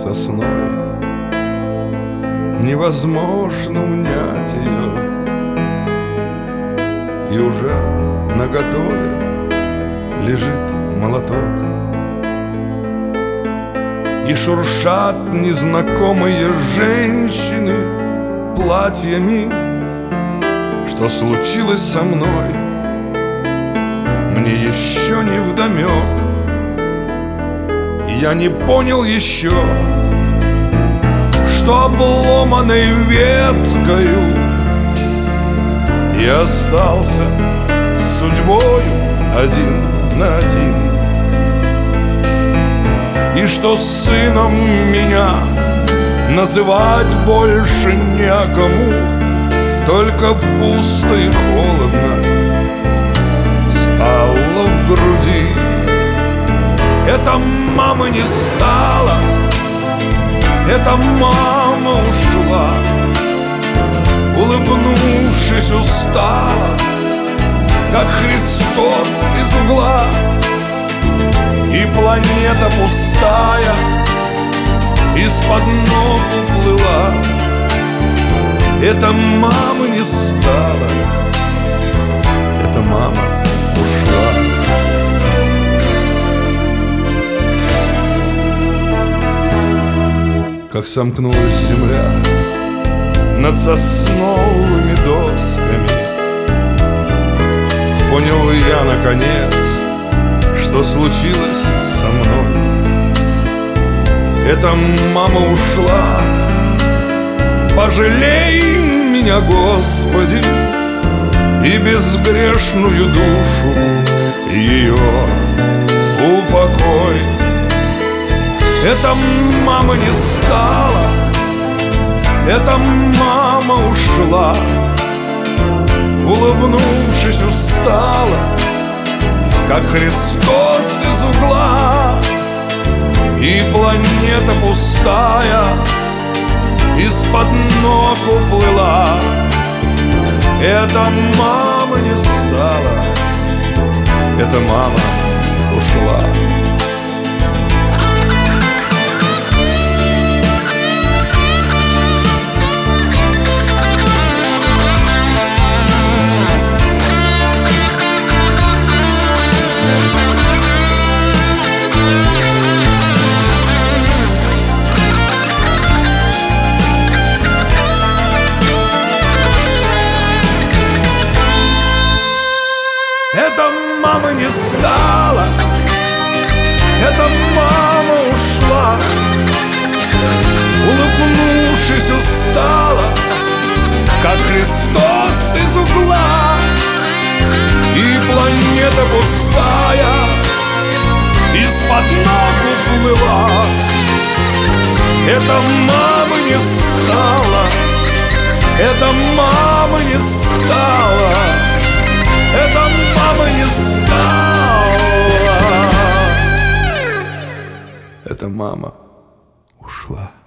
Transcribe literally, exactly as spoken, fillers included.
сосной. Невозможно унять ее, и уже наготове лежит молоток. И шуршат незнакомые женщины платьями. Что случилось со мной, мне еще не вдомек. И я не понял еще, что обломанной веткою я остался с судьбою один на один. И что сыном меня называть больше некому, только пусто и холодно стало в груди. Эта мама не стала, эта мама ушла, улыбнувшись устала, как Христос из угла. И планета пустая из-под ног уплыла. Эта мама не стала, эта мама ушла. Как сомкнулась земля над сосновыми досками, понял я наконец, что случилось со мной. Эта мама ушла, пожалей меня, Господи, и безгрешную душу ее упокой. Эта мама не стала, эта мама ушла, улыбнувшись устала, как Христос из угла. И планета пустая из-под ног уплыла. Эта мама не стала, эта мама ушла. Эта мама не стала, эта мама ушла, улыбнувшись устала, как Христос из угла. И планета пустая из-под ног уплыла. Эта мама не стала, эта мама не стала, эта мама не стала, эта мама ушла.